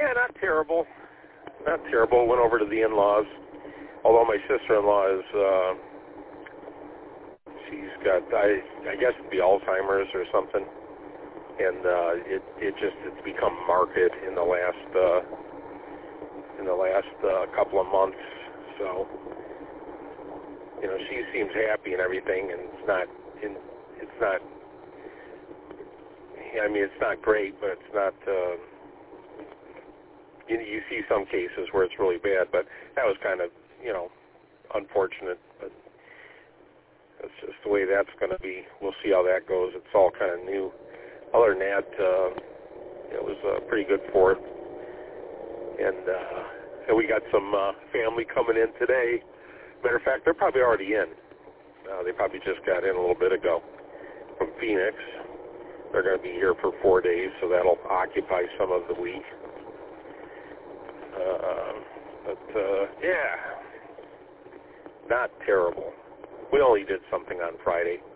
Yeah, not terrible. Not terrible. Went over to the in-laws. Although my sister-in-law is, she's got, I guess it'd be Alzheimer's or something. And it's become marked in the last couple of months. So, you know, she seems happy and everything, and it's not, I mean, it's not great, but it's not, you see some cases where it's really bad, but that was kind of, you know, unfortunate, but that's just the way that's going to be. We'll see how that goes. It's all kind of new. Other than that, it was pretty good for it. And we got some family coming in today. Matter of fact, they're probably already in. They probably just got in a little bit ago from Phoenix. They're going to be here for 4 days, so that'll occupy some of the week. Yeah, not terrible. We only did something on Friday.